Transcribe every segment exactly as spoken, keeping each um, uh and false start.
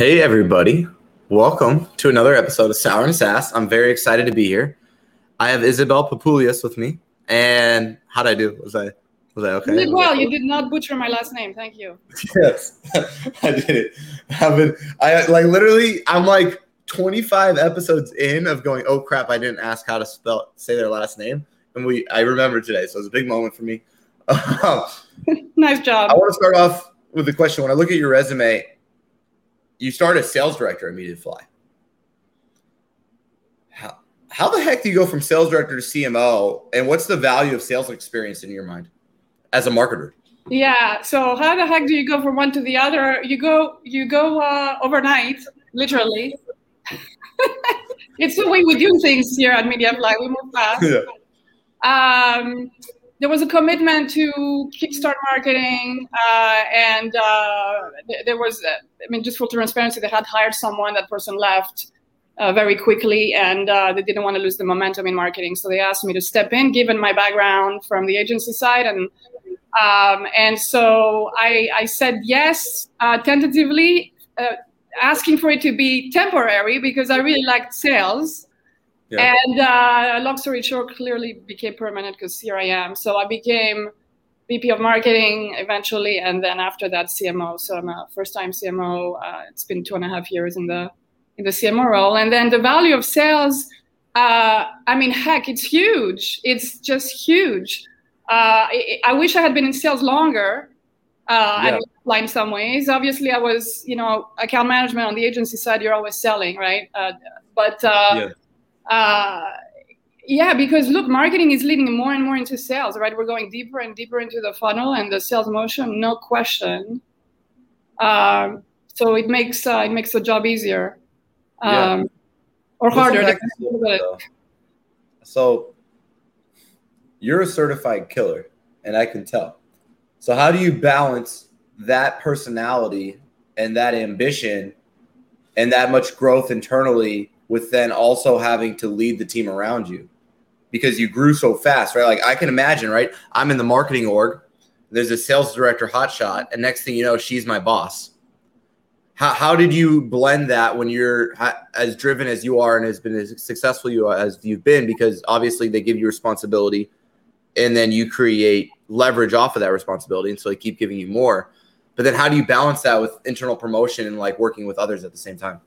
Hey everybody, welcome to another episode of Sour and Sass. I'm very excited to be here. I have Isabel Papulias with me, and how'd I do? Was I was I okay? You did was well. I You did not butcher my last name. Thank you. Yes, I did it. I've been, I like literally, I'm like twenty-five episodes in of going, oh crap, I didn't ask how to spell say their last name, and we I remember today, so it's a big moment for me. Nice job. I want to start off with the question. When I look at your resume, you started as sales director at Mediafly. How, how the heck do you go from sales director to C M O? And what's the value of sales experience in your mind as a marketer? Yeah. So how the heck do you go from one to the other? You go, you go uh, overnight, literally. It's the way we do things here at Mediafly. We move fast. Yeah. Um, there was a commitment to kickstart marketing, uh, and uh, th- there was, uh, I mean, just for transparency, they had hired someone. That person left uh, very quickly, and uh, they didn't want to lose the momentum in marketing. So they asked me to step in, given my background from the agency side, and um, and so I, I said yes, uh, tentatively, uh, asking for it to be temporary because I really liked sales. Yeah. And uh, long story short, clearly became permanent because here I am. So I became V P of marketing eventually, and then after that C M O. So I'm a first-time C M O. Uh, it's been two and a half years in the in the C M O role. And then the value of sales, uh, I mean, heck, it's huge. It's just huge. Uh, I, I wish I had been in sales longer. Uh, yeah. And in some ways, obviously, I was, you know, account management on the agency side. You're always selling, right? Uh, but uh, yeah. Uh, yeah, because look, marketing is leading more and more into sales, right? We're going deeper and deeper into the funnel and the sales motion, no question. Um, so it makes uh, it makes the job easier, um, yeah. or harder. So you're a certified killer, and I can tell. So how do you balance that personality and that ambition and that much growth internally with then also having to lead the team around you because you grew so fast, right? Like I can imagine, right? I'm in the marketing org. There's a sales director hotshot, and next thing you know, she's my boss. How how did you blend that when you're as driven as you are and has been as successful you are, as you've been? Because obviously they give you responsibility, and then you create leverage off of that responsibility, and so they keep giving you more. But then how do you balance that with internal promotion and like working with others at the same time?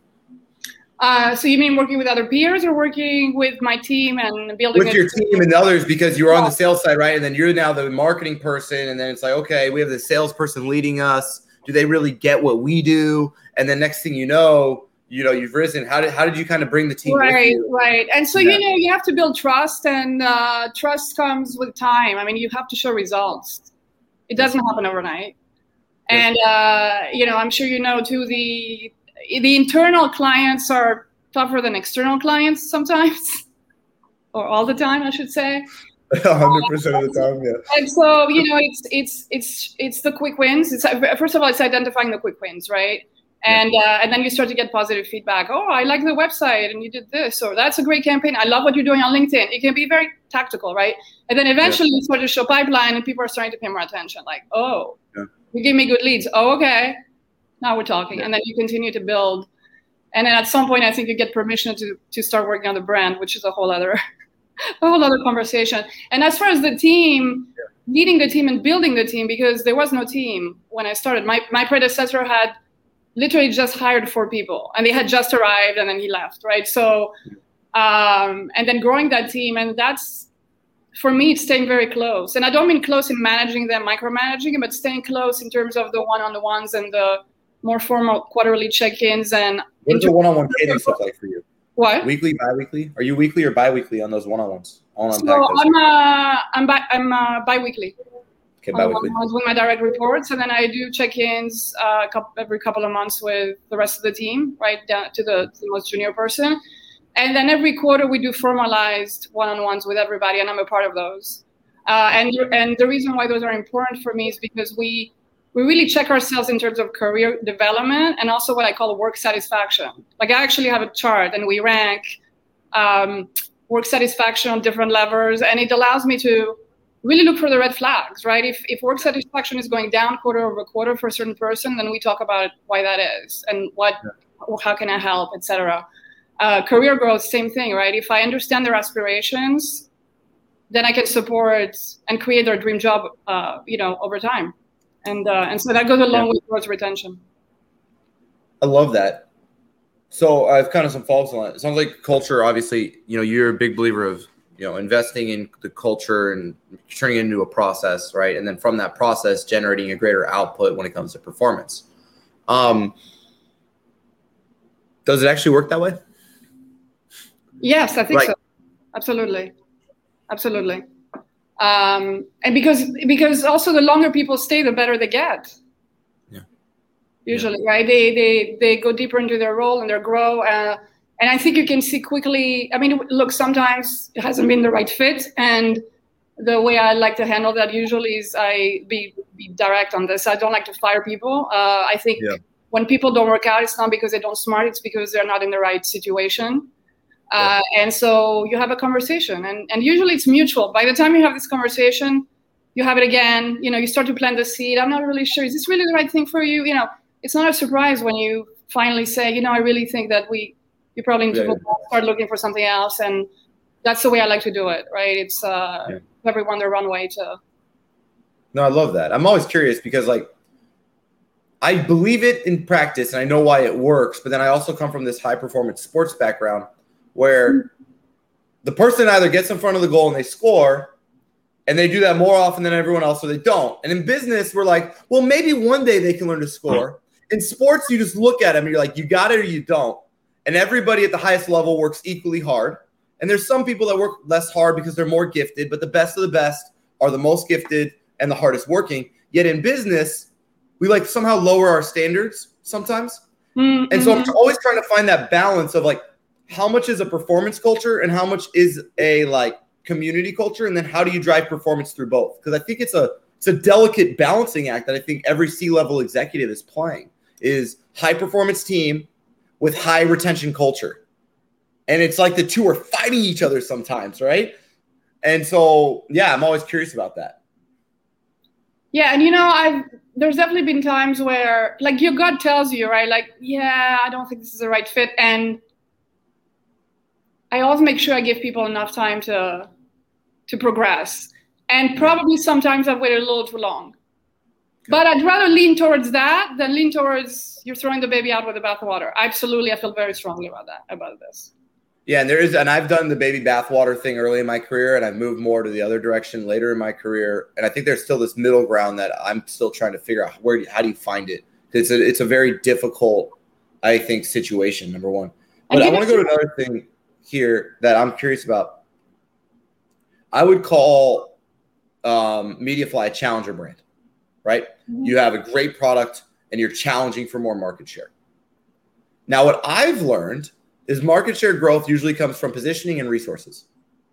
Uh, so you mean working with other peers or working with my team and building with your team and others, because you were on the sales side, right? And then you're now the marketing person, and then it's like, okay, we have the salesperson leading us. Do they really get what we do? And then next thing you know, you know, you've risen. How did how did you kind of bring the team? Right, with you? right. And so, yeah. you know, you have to build trust, and uh, trust comes with time. I mean, you have to show results. It doesn't happen overnight. Yeah. And, uh, you know, I'm sure you know, too, the the internal clients are tougher than external clients sometimes, or all the time, I should say. one hundred percent of the time, yeah. And so, you know, it's it's it's it's the quick wins. It's first of all, it's identifying the quick wins, right? And yeah. uh, and then you start to get positive feedback. Oh, I like the website, and you did this, or that's a great campaign. I love what you're doing on LinkedIn. It can be very tactical, right? And then eventually yeah. you start to show pipeline, and people are starting to pay more attention. Like, oh, yeah. you give me good leads. Oh, okay. Now we're talking, and then you continue to build, and then at some point, I think you get permission to to start working on the brand, which is a whole other, a whole other conversation. And as far as the team, yeah. leading the team and building the team, because there was no team when I started. My my predecessor had literally just hired four people, and they had just arrived, and then he left, right? So, um, and then growing that team, and that's for me, it's staying very close. And I don't mean close in managing them, micromanaging them, but staying close in terms of the one-on-ones and the more formal quarterly check-ins. And what does a one-on-one cadence look like for you? What? Weekly, bi-weekly? Are you weekly or bi-weekly on those one-on-ones? So I'm uh, I'm bi- I'm uh, bi-weekly. Okay, bi-weekly. With my direct reports, and then I do check-ins uh, every couple of months with the rest of the team, right down to the, to the most junior person. And then every quarter we do formalized one-on-ones with everybody, and I'm a part of those. Uh, and and the reason why those are important for me is because we we really check ourselves in terms of career development and also what I call work satisfaction. Like I actually have a chart, and we rank um, work satisfaction on different levels, and it allows me to really look for the red flags, right? If if work satisfaction is going down quarter over quarter for a certain person, then we talk about why that is and what, yeah. how can I help, et cetera. Uh, career growth, same thing, right? If I understand their aspirations, then I can support and create their dream job, uh, you know, over time. And uh, and so that goes a long yeah. way towards retention. I love that. So I have kind of some follow-ups on that. It sounds like culture, obviously, you know, you're a big believer of, you know, investing in the culture and turning it into a process, right? And then from that process, generating a greater output when it comes to performance. Um, does it actually work that way? Yes, I think like, so. Absolutely. Absolutely. Um, and because because also the longer people stay, the better they get. Yeah. Usually, yeah. right? They they they go deeper into their role and they grow. Uh, and I think you can see quickly. I mean, look, sometimes it hasn't been the right fit, and the way I like to handle that usually is I be be direct on this. I don't like to fire people. Uh, I think yeah. when people don't work out, it's not because they don't smart. It's because they're not in the right situation. Uh, yeah. And so you have a conversation, and, and usually it's mutual. By the time you have this conversation, you have it again. You know, you start to plant the seed. I'm not really sure. Is this really the right thing for you? You know, it's not a surprise when you finally say, you know, I really think that we, you probably need yeah, to yeah. start looking for something else. And that's the way I like to do it, right? It's uh, yeah. everyone the runway to. No, I love that. I'm always curious because, like, I believe it in practice, and I know why it works. But then I also come from this high performance sports background, where the person either gets in front of the goal and they score, and they do that more often than everyone else, or they don't. And in business, we're like, well, maybe one day they can learn to score. In sports, you just look at them and you're like, you got it or you don't. And everybody at the highest level works equally hard. And there's some people that work less hard because they're more gifted, but the best of the best are the most gifted and the hardest working. Yet in business, we like somehow lower our standards sometimes. Mm-hmm. And so I'm always trying to find that balance of like, how much is a performance culture and how much is a like community culture? And then how do you drive performance through both? Because I think it's a it's a delicate balancing act that I think every C-level executive is playing is high performance team with high retention culture. And it's like the two are fighting each other sometimes, right? And so, yeah, I'm always curious about that. Yeah, and you know, I've there's definitely been times where like your gut tells you, right? Like, yeah, I don't think this is the right fit. And I always make sure I give people enough time to to progress. And probably sometimes I've waited a little too long. But I'd rather lean towards that than lean towards you're throwing the baby out with the bathwater. Absolutely, I feel very strongly about that, about this. Yeah, and there is, and I've done the baby bathwater thing early in my career, and I've moved more to the other direction later in my career. And I think there's still this middle ground that I'm still trying to figure out where, how do you find it? It's a, it's a very difficult, I think, situation, number one. But I want to go to another thing here that I'm curious about. I would call um, Mediafly a challenger brand, right? Mm-hmm. You have a great product and you're challenging for more market share. Now, what I've learned is market share growth usually comes from positioning and resources.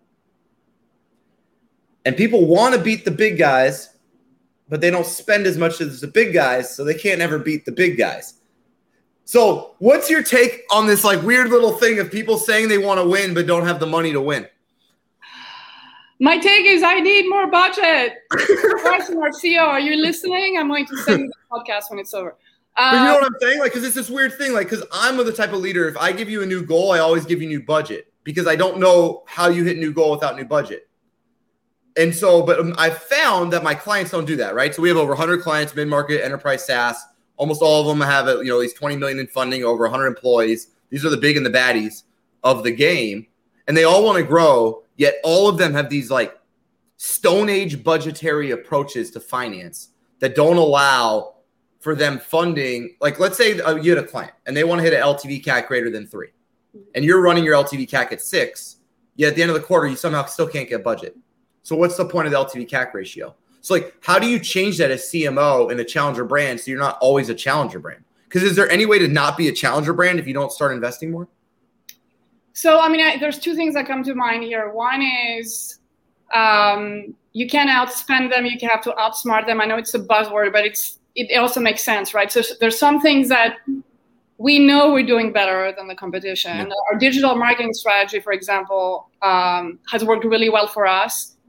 And people want to beat the big guys, but they don't spend as much as the big guys, so they can't ever beat the big guys. So what's your take on this like weird little thing of people saying they want to win but don't have the money to win? My take is I need more budget. Question, our C E O, are you listening? I'm going to send you the podcast when it's over. Um, but you know what I'm saying? Like, because it's this weird thing. Like, because I'm the type of leader, if I give you a new goal, I always give you new budget because I don't know how you hit new goal without new budget. And so, but I found that my clients don't do that, right? So we have over one hundred clients, mid-market, enterprise SaaS. Almost all of them have, you know, at least twenty million in funding, over one hundred employees. These are the big and the baddies of the game. And they all want to grow, yet all of them have these like Stone Age budgetary approaches to finance that don't allow for them funding. Like, let's say uh, you had a client and they want to hit an L T V C A C greater than three. And you're running your L T V C A C at six, yet at the end of the quarter, you somehow still can't get budget. So what's the point of the L T V C A C ratio? So like, how do you change that as C M O in a challenger brand so you're not always a challenger brand? Because is there any way to not be a challenger brand if you don't start investing more? So, I mean, I, there's two things that come to mind here. One is um, you can't outspend them. You have to outsmart them. I know it's a buzzword, but it's it also makes sense, right? So there's some things that we know we're doing better than the competition. Yeah. Our digital marketing strategy, for example, um, has worked really well for us.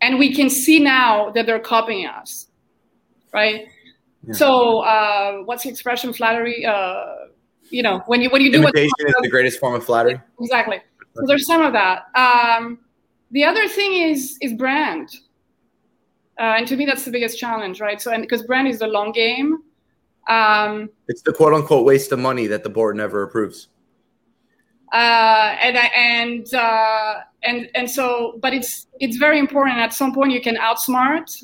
and we can see now that they're copying us, right? Yeah. So uh, what's the expression? Flattery. Uh, you know, when you when you do imitation is the greatest form of flattery. Exactly. So there's some of that. Um, the other thing is is brand, uh, and to me that's the biggest challenge, right? So and because brand is the long game. Um, it's the quote unquote waste of money that the board never approves. Uh, and and uh, and and so, but it's it's very important. At some point, you can outsmart,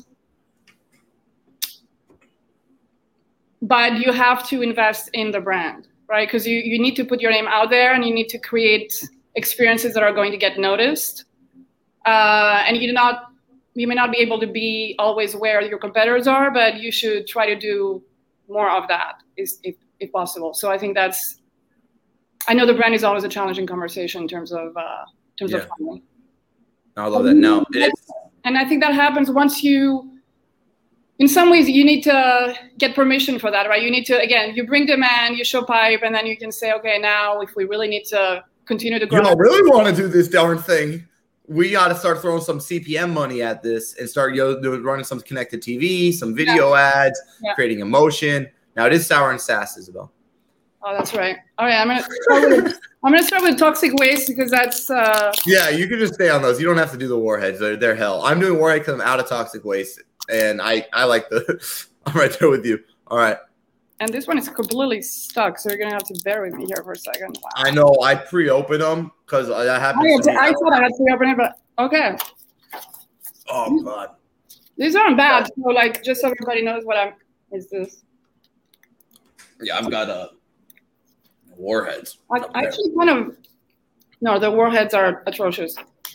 but you have to invest in the brand, right? Because you, you need to put your name out there, and you need to create experiences that are going to get noticed. Uh, and you do not, you may not be able to be always where your competitors are, but you should try to do more of that, is if, if possible. So I think that's. I know the brand is always a challenging conversation in terms of uh, in terms yeah. of funding. I love that. No, and I think that happens once you. In some ways, you need to get permission for that, right? You need to again, you bring demand, you show pipe, and then you can say, okay, now if we really need to continue to grow, you don't really want to do this darn thing. We got to start throwing some C P M money at this and start you know, running some connected T V, some video yeah. ads, yeah. creating emotion. Now it is Sour and Sass, Isabel. Oh, that's right. All right, I'm gonna start with, I'm gonna start with toxic waste because that's. Uh... Yeah, you can just stay on those. You don't have to do the warheads. They're, they're hell. I'm doing warhead because I'm out of toxic waste, and I I like the. I'm right there with you. All right. And this one is completely stuck, so you're gonna have to bear with me here for a second. Wow. I know. I pre-opened them because that happened. I, to I thought I had pre-opened it, but okay. Oh God. These aren't bad. So like, just so everybody knows what I'm. Is this? Yeah, I've got a. Warheads. I actually kind of no, the warheads are atrocious.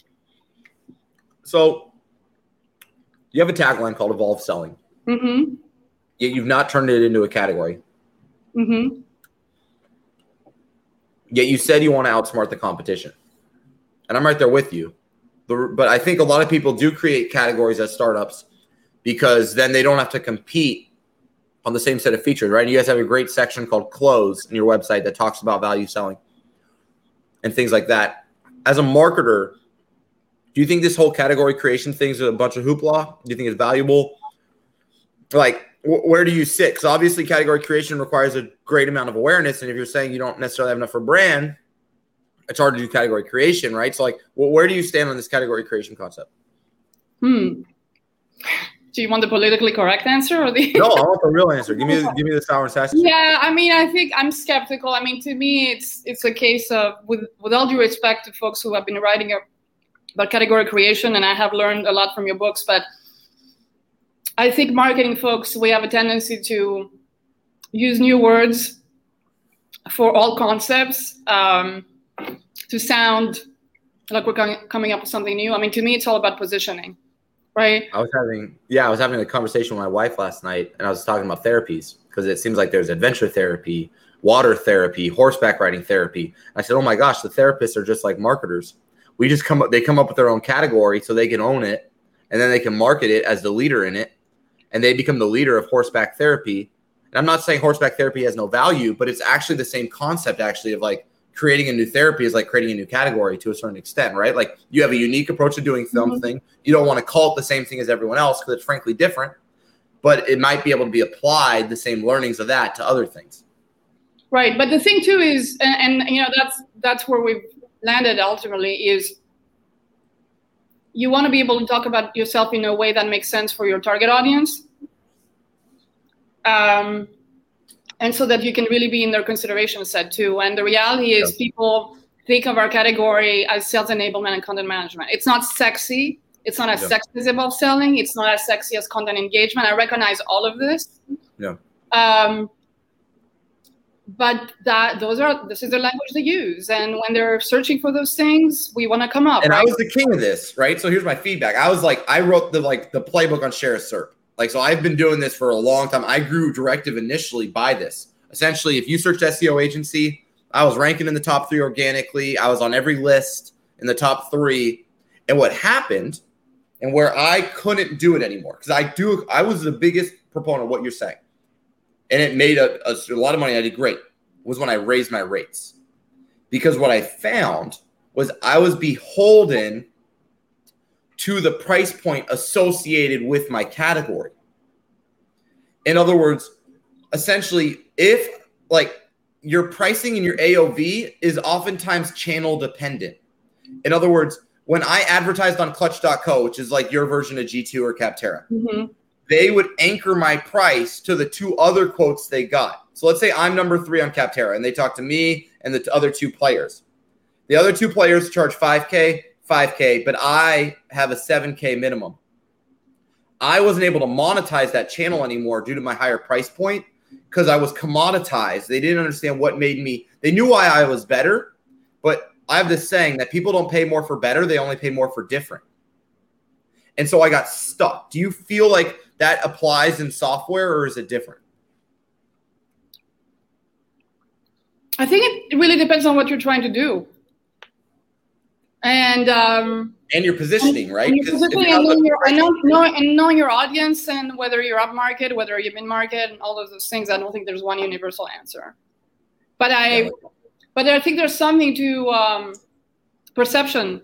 So you have a tagline called Evolve Selling. Mm-hmm. Yet you've not turned it into a category. Mm-hmm. Yet you said you want to outsmart the competition. And I'm right there with you. But I think a lot of people do create categories as startups because then they don't have to compete on the same set of features, right? And you guys have a great section called Close in your website that talks about value selling and things like that. As a marketer, do you think this whole category creation thing is a bunch of hoopla? Do you think it's valuable? Like, wh- where do you sit? Because obviously category creation requires a great amount of awareness. And if you're saying you don't necessarily have enough for brand, it's hard to do category creation, right? So like, well, where do you stand on this category creation concept? Hmm. Do you want the politically correct answer or the? No, I want the real answer. Give me, the, give me the sour and sassy. Yeah, I mean, I think I'm skeptical. I mean, to me, it's it's a case of with with all due respect to folks who have been writing about category creation, and I have learned a lot from your books. But I think marketing folks, we have a tendency to use new words for all concepts um, to sound like we're com- coming up with something new. I mean, to me, it's all about positioning. Right. I was having, yeah, I was having a conversation with my wife last night, and I was talking about therapies because it seems like there's adventure therapy, water therapy, horseback riding therapy. I said, oh my gosh, the therapists are just like marketers. We just come up, they come up with their own category so they can own it, and then they can market it as the leader in it, and they become the leader of horseback therapy. And I'm not saying horseback therapy has no value, but it's actually the same concept actually of like creating a new therapy is like creating a new category to a certain extent, right? Like you have a unique approach to doing something. Mm-hmm. You don't want to call it the same thing as everyone else because it's frankly different, but it might be able to be applied, the same learnings of that to other things. Right. But the thing too is, and, and you know, that's, that's where we've landed ultimately is you want to be able to talk about yourself in a way that makes sense for your target audience. Um, And so that you can really be in their consideration set too. And the reality is, yeah. people think of our category as sales enablement and content management. It's not sexy. It's not as yeah. sexy as Evolve Selling. It's not as sexy as content engagement. I recognize all of this. Yeah. Um, but that those are this is the language they use. And when they're searching for those things, we want to come up. And right? I was the king of this, right? So here's my feedback. I was like, I wrote the like the playbook on Share a S E R P. Like, so I've been doing this for a long time. I grew Directive initially by this. Essentially, if you searched S E O agency, I was ranking in the top three organically. I was on every list in the top three. And what happened, and where I couldn't do it anymore, because I do, I was the biggest proponent of what you're saying, and it made a, a, a lot of money. I did great. Was when I raised my rates, because what I found was I was beholden to the price point associated with my category. In other words, essentially, if like your pricing and your A O V is oftentimes channel dependent. In other words, when I advertised on Clutch dot co, which is like your version of G two or Capterra, mm-hmm. they would anchor my price to the two other quotes they got. So let's say I'm number three on Capterra, and they talk to me and the other two players. The other two players charge five K, five K, but I have a seven K minimum. I wasn't able to monetize that channel anymore due to my higher price point because I was commoditized. They didn't understand what made me – they knew why I was better, but I have this saying that people don't pay more for better. They only pay more for different. And so I got stuck. Do you feel like that applies in software, or is it different? I think it really depends on what you're trying to do. And um, and your positioning, right? And, your positioning and, knowing your, and, know, know, and knowing your audience, and whether you're up market, whether you're mid market, and all of those things. I don't think there's one universal answer. But I, yeah. but I think there's something to um, perception,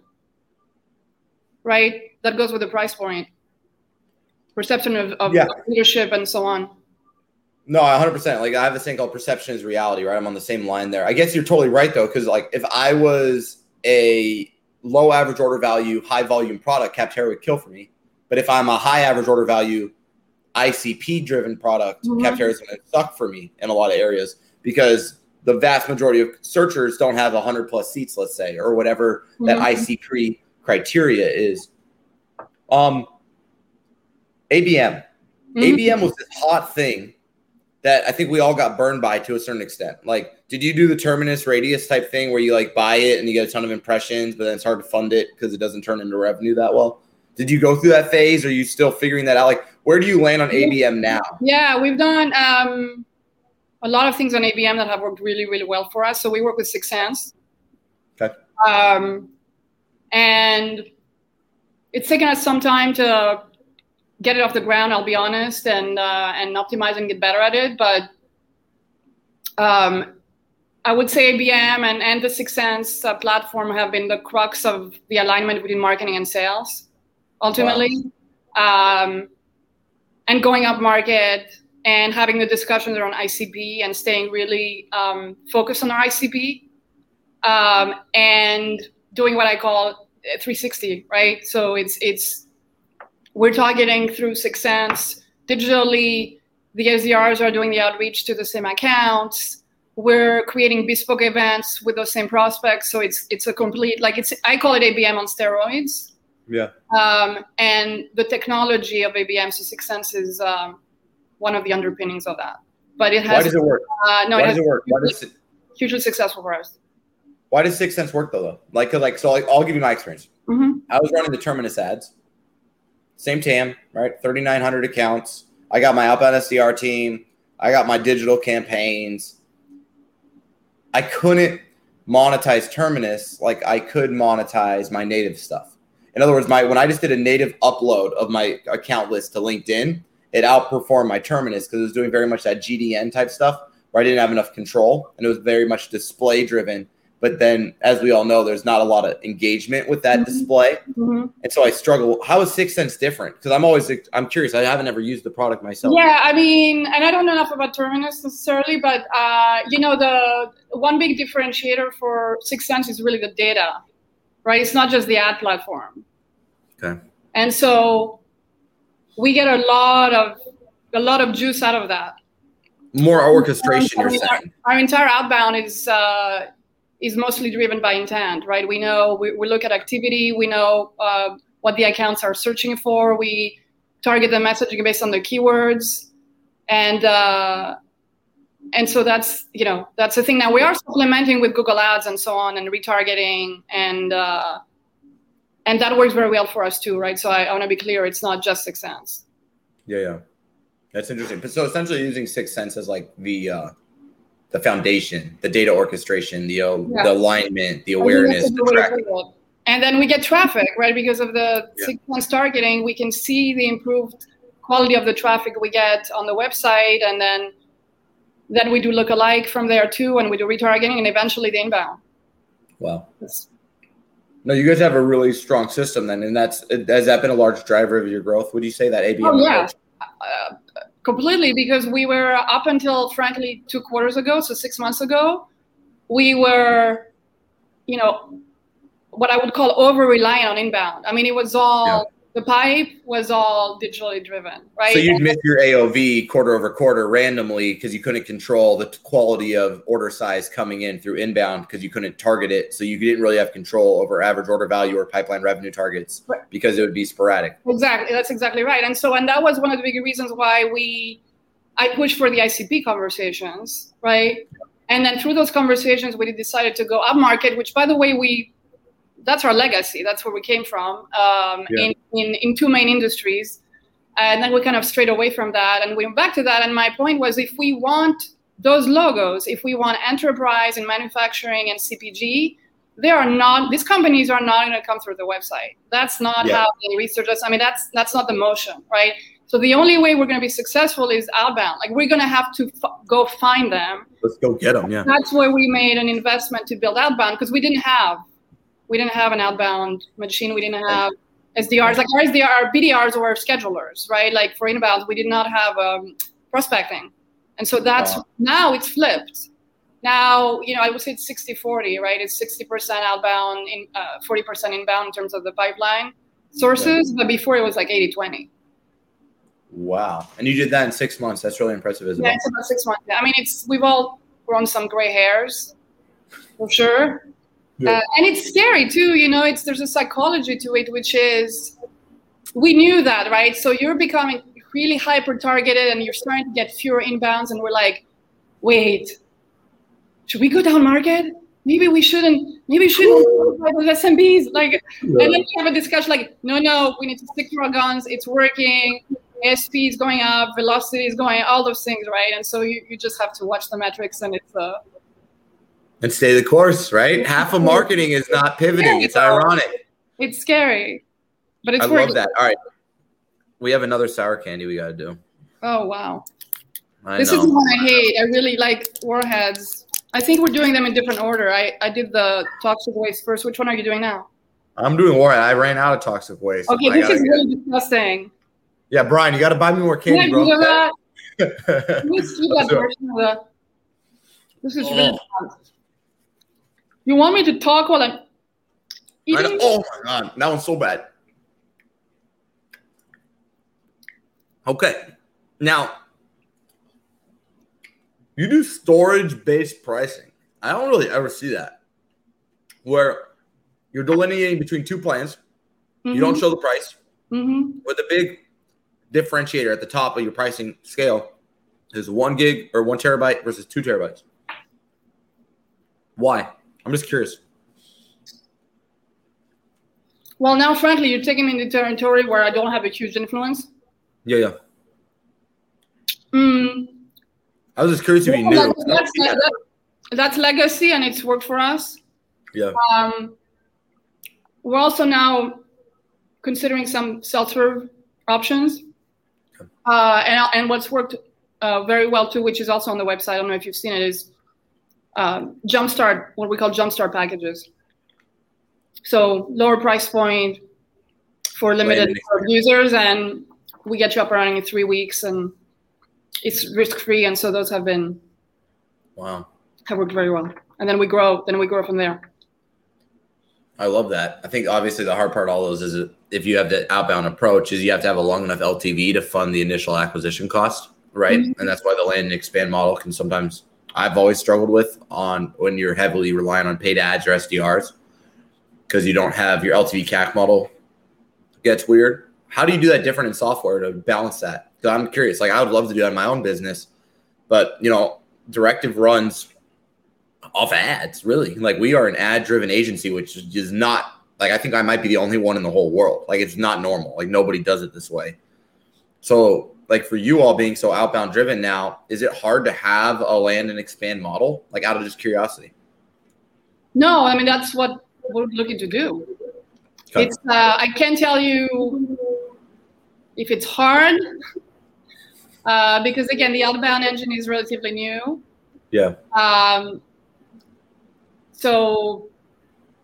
right? That goes with the price point. Perception of, of, yeah. of leadership and so on. No, one hundred percent. Like I have this thing called perception is reality, right? I'm on the same line there. I guess you're totally right though, because like if I was a low average order value, high volume product, Capterra would kill for me. But if I'm a high average order value, I C P driven product, mm-hmm. Capterra is going to suck for me in a lot of areas because the vast majority of searchers don't have one hundred plus seats, let's say, or whatever mm-hmm. that I C P criteria is. Um, A B M. Mm-hmm. A B M was this hot thing that I think we all got burned by to a certain extent. Like, did you do the terminus radius type thing where you like buy it and you get a ton of impressions, but then it's hard to fund it because it doesn't turn into revenue that well? Did you go through that phase? Or are you still figuring that out? Like, where do you land on A B M now? Yeah, we've done um, a lot of things on A B M that have worked really, really well for us. So we work with Six Sense. Okay. Um, and it's taken us some time to get it off the ground, I'll be honest, and uh, and optimize and get better at it. But um, I would say A B M and, and the Six Sense uh, platform have been the crux of the alignment between marketing and sales, ultimately. Wow. Um, and going up market and having the discussions around I C P and staying really um, focused on our I C P um, and doing what I call three sixty, right? So it's it's we're targeting through Six Sense digitally. The S D Rs are doing the outreach to the same accounts. We're creating bespoke events with those same prospects. So it's it's a complete, like it's, I call it A B M on steroids. Yeah. Um, and the technology of A B M, so Six Sense is um, one of the underpinnings of that. But it has. Why does it work? Uh, no, Why it does it work? Why hugely, does it? Hugely successful for us. Why does Six Sense work though? though? Like, cause like, so like, I'll give you my experience. Mm-hmm. I was running the Terminus ads. Same T A M, right? thirty-nine hundred accounts. I got my outbound S D R team. I got my digital campaigns. I couldn't monetize Terminus like I could monetize my native stuff. In other words, my when I just did a native upload of my account list to LinkedIn, it outperformed my Terminus because it was doing very much that G D N type stuff where I didn't have enough control, and it was very much display driven. But then, as we all know, there's not a lot of engagement with that mm-hmm. display. Mm-hmm. And so I struggle. How is Six Sense different? Because I'm always, I'm curious. I haven't ever used the product myself. Yeah, I mean, and I don't know enough about Terminus necessarily, but, uh, you know, the one big differentiator for Six Sense is really the data, right? It's not just the ad platform. Okay. And so we get a lot of, a lot of juice out of that. More orchestration, you're saying. Our, our entire outbound is, uh, is mostly driven by intent, right? We know, we, we look at activity, we know uh, what the accounts are searching for, we target the messaging based on the keywords, and uh, and so that's, you know, that's the thing. Now we are supplementing with Google Ads and so on, and retargeting, and uh, and that works very well for us too, right? So I, I want to be clear, it's not just Six Sense. Yeah, yeah, that's interesting. So essentially using Six Sense as like the uh, the foundation, the data orchestration, the uh, yeah. the alignment, the awareness, the tracking. And then we get traffic, right? Because of the yeah. Six Sense targeting, we can see the improved quality of the traffic we get on the website, and then then we do lookalike from there too, and we do retargeting, and eventually the inbound. Wow. It's, No, you guys have a really strong system then, and that's has that been a large driver of your growth? Would you say that A B M? Oh yeah, uh, completely. Because we were up until frankly two quarters ago, so six months ago, we were, you know, what I would call over reliant on inbound. I mean, it was all yeah. the pipe was all digitally driven, right? So you'd miss your A O V quarter over quarter randomly because you couldn't control the quality of order size coming in through inbound because you couldn't target it. So you didn't really have control over average order value or pipeline revenue targets right. because it would be sporadic. Exactly. That's exactly right. And so, and that was one of the big reasons why we, I pushed for the I C P conversations, right? And then through those conversations, we decided to go up market, which by the way, we, that's our legacy. That's where we came from um, yeah. in, in, in two main industries. And then we kind of strayed away from that and we went back to that. And my point was, if we want those logos, if we want enterprise and manufacturing and C P G, they are not, these companies are not going to come through the website. That's not yeah. how they research us. I mean, that's, that's not the motion, right? So the only way we're going to be successful is outbound. Like we're going to have to f- go find them. Let's go get them. Yeah. That's where we made an investment to build outbound because we didn't have, we didn't have an outbound machine. We didn't have S D Rs. Like our S D R, our B D Rs were schedulers, right? Like for inbound, we did not have um, prospecting. And so that's, wow. now it's flipped. Now, you know, I would say it's sixty forty, right? It's sixty percent outbound, in uh, forty percent inbound in terms of the pipeline sources. Yeah. But before it was like eighty twenty. Wow. And you did that in six months. That's really impressive, isn't yeah, it? Yeah, it's about six months. I mean, it's, we've all grown some gray hairs for sure. Yeah. Uh, and it's scary too, you know, it's, there's a psychology to it, which is, we knew that, right? So you're becoming really hyper targeted and you're starting to get fewer inbounds and we're like, wait, should we go down market? Maybe we shouldn't, maybe we shouldn't buy those S M Bs. Like, yeah. And then we have a discussion like, no, no, we need to stick to our guns. It's working. A S P is going up, velocity is going, all those things, right? And so you, you just have to watch the metrics and it's uh and stay the course, right? Half of marketing is not pivoting. Yeah, it's ironic. It's scary, but it's I working. love that. All right. We have another sour candy we got to do. Oh, wow. I this know. is one I hate. I really like Warheads. I think we're doing them in different order. I, I did the toxic waste first. Which one are you doing now? I'm doing Warhead. I ran out of toxic waste. Okay, this is really disgusting. Yeah, Brian, you got to buy me more candy, yeah, bro. You that. that this is really fun. You want me to talk while I'm eating? Oh my God, that one's so bad. Okay, now you do storage-based pricing. I don't really ever see that, where you're delineating between two plans. Mm-hmm. You don't show the price. Mm-hmm. With a big differentiator at the top of your pricing scale is one gig or one terabyte versus two terabytes. Why? I'm just curious. Well, now, frankly, you're taking me into territory where I don't have a huge influence. Yeah, yeah. Mm. I was just curious if you knew. That's, that's, that, that's legacy, and it's worked for us. Yeah. Um, we're also now considering some self-serve options. Okay. Uh, and, and what's worked uh, very well, too, which is also on the website, I don't know if you've seen it, is uh, Jumpstart, what we call Jumpstart packages. So lower price point for limited users, and we get you up and running in three weeks, and it's risk-free, and so those have been wow have worked very well. And then we grow, then we grow from there. I love that. I think obviously the hard part of all those is if you have the outbound approach is you have to have a long enough L T V to fund the initial acquisition cost, right? Mm-hmm. And that's why the land and expand model can sometimes I've always struggled with on when you're heavily relying on paid ads or S D Rs because you don't have your L T V C A C model gets weird. How do you do that different in software to balance that? Because I'm curious. Like I would love to do that in my own business, but you know, Directive runs off ads, really. Like we are an ad-driven agency, which is not like I think I might be the only one in the whole world. Like it's not normal. Like nobody does it this way. So like for you all being so outbound driven now, is it hard to have a land and expand model? Like out of just curiosity? No, I mean that's what we're looking to do. Okay. It's uh, I can't tell you if it's hard uh, because again the outbound engine is relatively new. Yeah. Um. So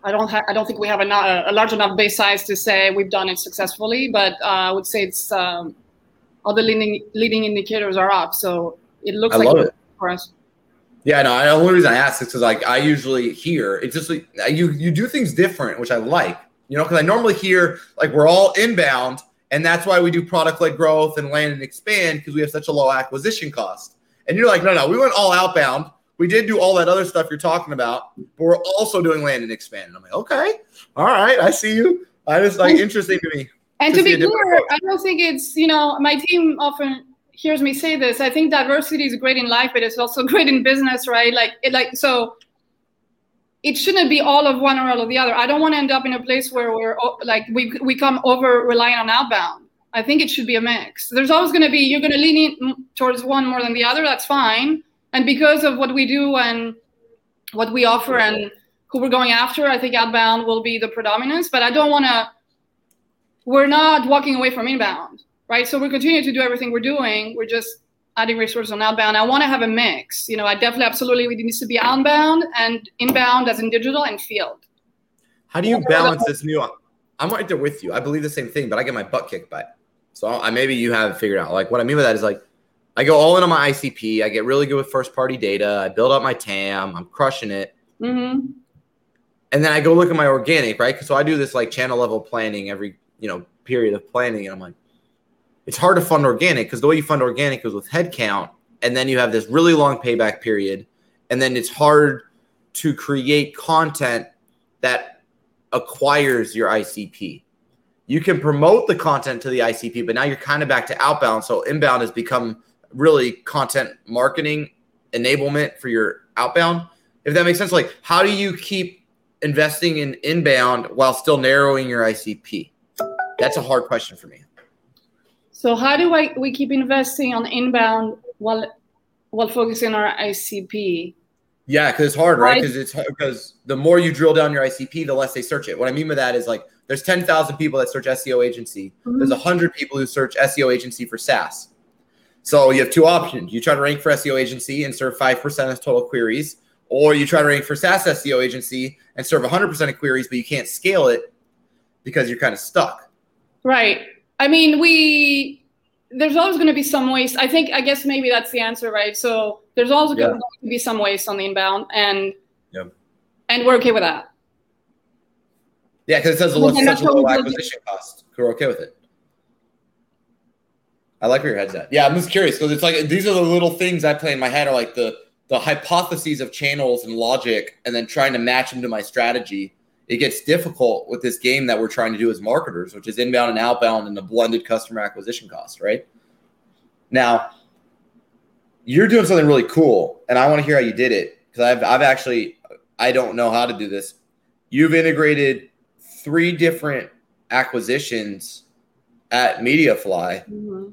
I don't ha- I don't think we have a, a large enough base size to say we've done it successfully, but uh, I would say it's um, all the leading leading indicators are up, so it looks I like love it for us. Yeah, no. The only reason I ask is because like I usually hear it's just like you you do things different, which I like. You know, because I normally hear like we're all inbound, and that's why we do product-led growth and land and expand because we have such a low acquisition cost. And you're like, no, no, we went all outbound. We did do all that other stuff you're talking about, but we're also doing land and expand. And I'm like, okay, all right, I see you. I just like interesting to me. And to, to be clear, I don't think it's, you know, my team often hears me say this. I think diversity is great in life, but it's also great in business, right? Like, it, like so it shouldn't be all of one or all of the other. I don't want to end up in a place where we're like, we, we become over reliant on outbound. I think it should be a mix. There's always going to be, you're going to lean in towards one more than the other. That's fine. And because of what we do and what we offer and who we're going after, I think outbound will be the predominance. But I don't want to, we're not walking away from inbound, right? So we continue to do everything we're doing. We're just adding resources on outbound. I want to have a mix. You know, I definitely, absolutely, it needs to be outbound and inbound as in digital and field. How do you balance this new, I'm right there with you. I believe the same thing, but I get my butt kicked by it. So I, maybe you haven't figured out. Like what I mean by that is like, I go all in on my I C P. I get really good with first party data. I build up my T A M. I'm crushing it. Mm-hmm. And then I go look at my organic, right? So I do this like channel level planning every, you know, period of planning. And I'm like, it's hard to fund organic because the way you fund organic is with headcount. And then you have this really long payback period. And then it's hard to create content that acquires your I C P. You can promote the content to the I C P, but now you're kind of back to outbound. So inbound has become really content marketing enablement for your outbound. If that makes sense, like how do you keep investing in inbound while still narrowing your I C P? That's a hard question for me. So how do I we keep investing on inbound while while focusing on our I C P? Yeah, because it's hard, right? Because it's because the more you drill down your I C P, the less they search it. What I mean by that is like there's ten thousand people that search S E O agency. Mm-hmm. There's one hundred people who search S E O agency for SaaS. So you have two options. You try to rank for S E O agency and serve five percent of total queries, or you try to rank for SaaS S E O agency and serve one hundred percent of queries, but you can't scale it because you're kind of stuck. Right. I mean, we there's always going to be some waste. I think, I guess maybe that's the answer, right? So there's always yeah. going to be some waste on the inbound, and yep. and we're okay with that. Yeah, because it says a low, such a low acquisition cost. We're okay with it. I like where your head's at. Yeah, I'm just curious because it's like these are the little things I play in my head are like the the hypotheses of channels and logic, and then trying to match them to my strategy. It gets difficult with this game that we're trying to do as marketers, which is inbound and outbound and the blended customer acquisition cost, right? Now, you're doing something really cool, and I want to hear how you did it because I've I've actually I don't know how to do this. You've integrated three different acquisitions at MediaFly. Mm-hmm.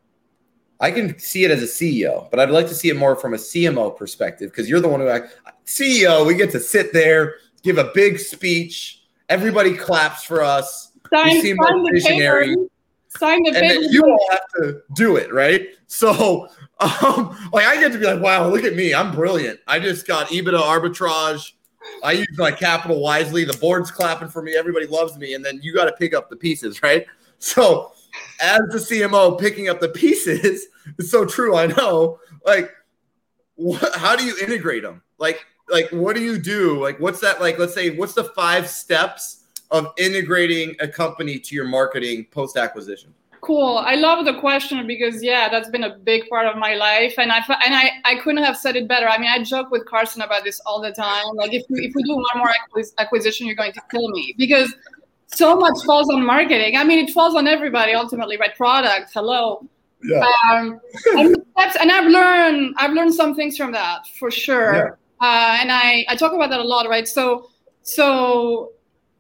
I can see it as a C E O, but I'd like to see it more from a C M O perspective because you're the one who act, C E O, we get to sit there, give a big speech. Everybody claps for us. Sign, we seem like visionary. Sign the and then you all have to do it, right? So, um, like, I get to be like, wow, look at me. I'm brilliant. I just got EBITDA arbitrage. I use my capital wisely. The board's clapping for me. Everybody loves me. And then you got to pick up the pieces, right? So as the C M O picking up the pieces, it's so true. I know. Like, what, how do you integrate them? Like, like, what do you do? Like, what's that? Like, let's say, what's the five steps of integrating a company to your marketing post-acquisition? Cool. I love the question because, yeah, that's been a big part of my life. And I and I, I couldn't have said it better. I mean, I joke with Carson about this all the time. Like, if we, if we do one more acquisition, you're going to kill me because so much falls on marketing. I mean, it falls on everybody ultimately, right? Product, hello. Yeah. Um, and, and I've learned I've learned some things from that for sure. Yeah. Uh, and I, I talk about that a lot, right? So so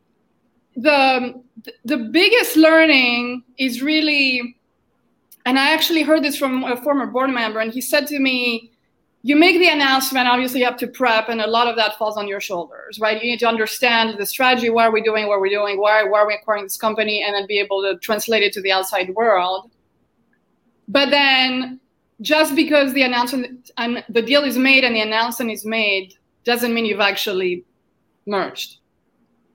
the the biggest learning is really, and I actually heard this from a former board member, and he said to me, you make the announcement, obviously you have to prep, and a lot of that falls on your shoulders, right? You need to understand the strategy, what are we doing, what are we doing, why, why are we acquiring this company, and then be able to translate it to the outside world. But then just because the announcement and the deal is made and the announcement is made doesn't mean you've actually merged.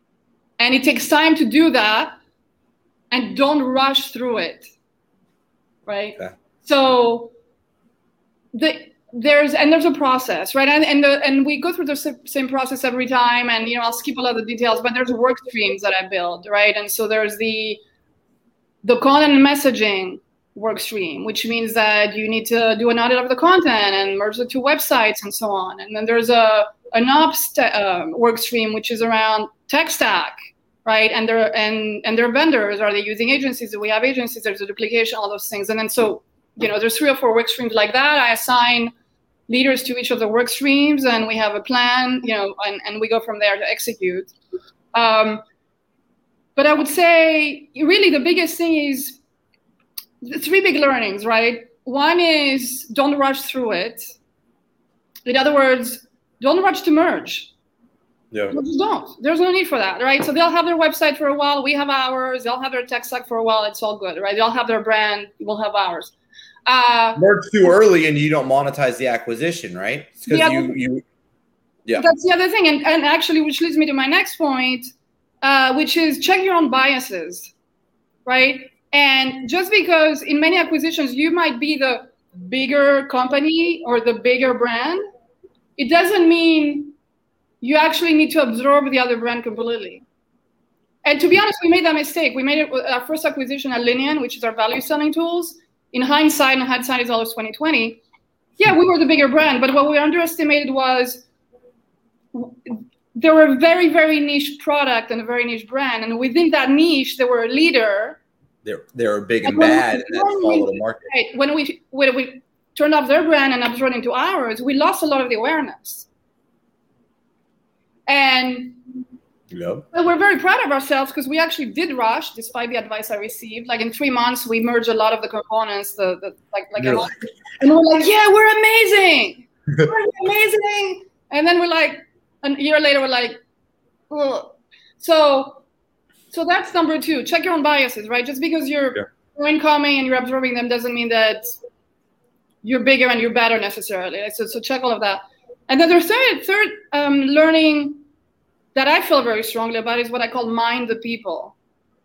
And it takes time to do that, and don't rush through it, right? Okay. So the there's and there's a process, right? And and, the, and we go through the same process every time, and you know I'll skip a lot of the details, but there's work streams that I build, right? And so there's the the content messaging work stream, which means that you need to do an audit of the content and merge the two websites and so on. And then there's a an ops uh, work stream, which is around tech stack, right? And their and and their vendors, are they using agencies? Do we have agencies? There's a duplication, all those things. And then so, you know, there's three or four work streams like that. I assign leaders to each of the work streams, and we have a plan, you know, and, and we go from there to execute. Um, but I would say really the biggest thing is the three big learnings, right? One is don't rush through it. In other words, don't rush to merge. Yeah. Just don't. There's no need for that, right? So they'll have their website for a while. We have ours. They'll have their tech stack for a while. It's all good, right? They'll have their brand. We'll have ours. Uh, merge too early and you don't monetize the acquisition, right? Because yeah, you, you, yeah. That's the other thing. And, and actually, which leads me to my next point, uh, which is check your own biases, right? And just because in many acquisitions, you might be the bigger company or the bigger brand, it doesn't mean you actually need to absorb the other brand completely. And to be honest, we made that mistake. We made it with our first acquisition at Linian, which is our value selling tools. In hindsight, and hindsight is always twenty twenty, yeah, we were the bigger brand, but what we underestimated was there were a very, very niche product and a very niche brand. And within that niche, there were a leader. They're, they're big and, and bad, and that's follow the market. Right. When we when we turned off their brand and absorbed into ours, we lost a lot of the awareness. And yep. well, we're very proud of ourselves because we actually did rush, despite the advice I received. Like in three months, we merged a lot of the components. The, the like like, like and we're like, yeah, we're amazing, we're amazing. And then we're like, a year later, we're like, ugh. so. So that's number two. Check your own biases, right? Just because you're yeah. incoming and you're absorbing them doesn't mean that you're bigger and you're better necessarily. So, so check all of that. And then the third, third um, learning that I feel very strongly about is what I call mind the people.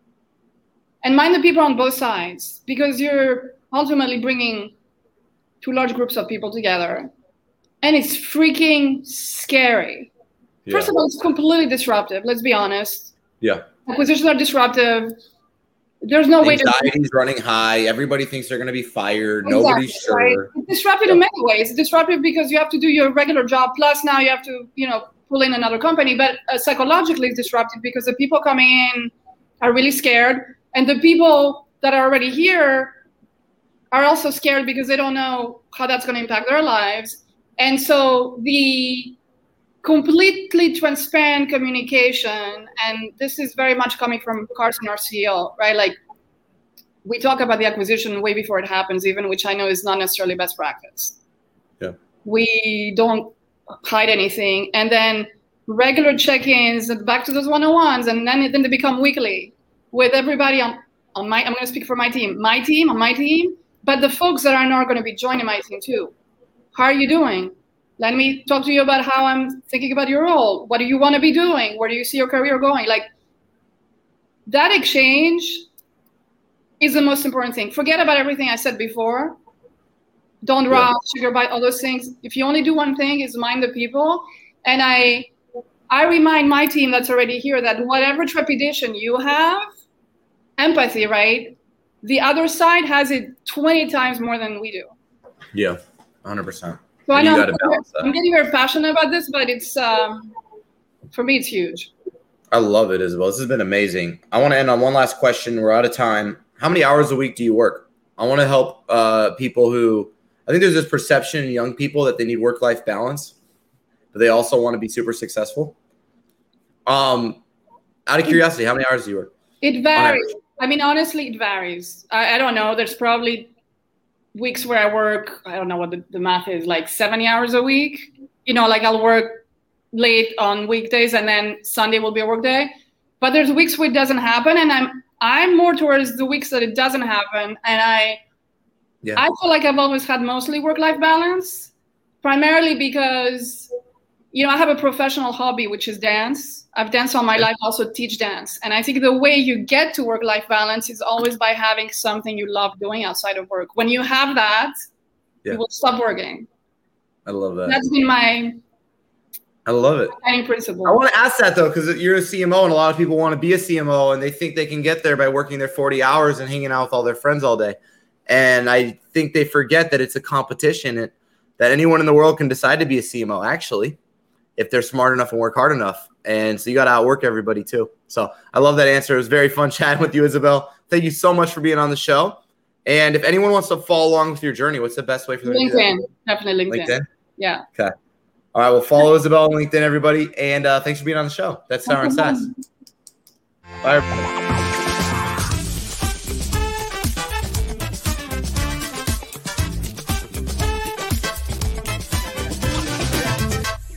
And mind the people on both sides, because you're ultimately bringing two large groups of people together. And it's freaking scary. Yeah. First of all, it's completely disruptive. Let's be honest. Yeah. Acquisitions are disruptive. There's no way to. Anxiety's running high. Everybody thinks they're going to be fired. Exactly, Nobody's sure. Right? It's disruptive yeah. in many ways. It's disruptive because you have to do your regular job. Plus, now you have to, you know, pull in another company. But uh, psychologically, it's disruptive because the people coming in are really scared, and the people that are already here are also scared because they don't know how that's going to impact their lives. And so the completely transparent communication, and this is very much coming from Carson, our C E O, right? Like we talk about the acquisition way before it happens, even, which I know is not necessarily best practice. Yeah. We don't hide anything. And then regular check-ins, back to those one-on-ones, and then, then they become weekly with everybody on, on my, I'm going to speak for my team, my team, on my team, but the folks that are not going to be joining my team too. How are you doing? Let me talk to you about how I'm thinking about your role. What do you want to be doing? Where do you see your career going? Like that exchange is the most important thing. Forget about everything I said before. Don't rush, sugar bite, all those things. If you only do one thing, is mind the people. And I, I remind my team that's already here that whatever trepidation you have, empathy, right? The other side has it twenty times more than we do. Yeah, one hundred percent. So I know I'm getting very passionate about this, but it's, um, for me, it's huge. I love it, Isabel. This has been amazing. I want to end on one last question. We're out of time. How many hours a week do you work? I want to help uh, people who, I think there's this perception in young people that they need work-life balance, but they also want to be super successful. Um, out of curiosity, how many hours do you work? It varies. I mean, honestly, it varies. I, I don't know. There's probably weeks where I work, I don't know what the, the math is, like seventy hours a week. You know, like I'll work late on weekdays and then Sunday will be a work day. But there's weeks where it doesn't happen, and I'm I'm more towards the weeks that it doesn't happen. And I yeah. I feel like I've always had mostly work-life balance, primarily because you know, I have a professional hobby, which is dance. I've danced all my life, also teach dance. And I think the way you get to work-life balance is always by having something you love doing outside of work. When you have that, yeah. you will stop working. I love that. That's been my I love it. guiding principle. I want to ask that, though, because you're a C M O, and a lot of people want to be a C M O, and they think they can get there by working their forty hours and hanging out with all their friends all day. And I think they forget that it's a competition, and that anyone in the world can decide to be a C M O, actually, if they're smart enough and work hard enough. And so you got to outwork everybody, too. So I love that answer. It was very fun chatting with you, Isabelle. Thank you so much for being on the show. And if anyone wants to follow along with your journey, what's the best way for them LinkedIn, to do that? Definitely LinkedIn. LinkedIn? Yeah. Okay. All right. Well, follow Isabelle on LinkedIn, everybody. And uh, thanks for being on the show. That's Sour and Sass. Bye, everybody.